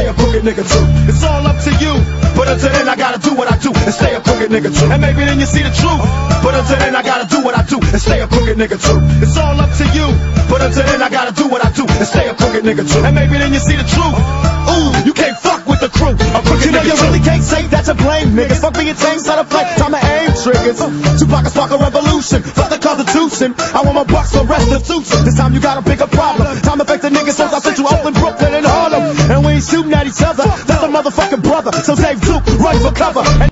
stay a crooked nigga too. It's all up to you, but until then I gotta do what I do and stay a crooked nigga true. And maybe then you see the truth, but until then I gotta do what I do and stay a crooked nigga true. It's all up to you, but until then I gotta do what I do and stay a crooked nigga true. And maybe then you see the truth. Ooh, you can't fuck with the crew. A crooked nigga you really can't say that you blame niggas. Fuck being changed, side of flame, time to aim triggers. Tupac spark a revolution, fuck the Constitution. I want my bucks for restitution. This time you got a bigger problem. Time to fix the niggas, so I sent you Oakland, Brooklyn, and Harlem. And we ain't shooting at each other, that's a motherfucking brother. So save Duke, run for cover.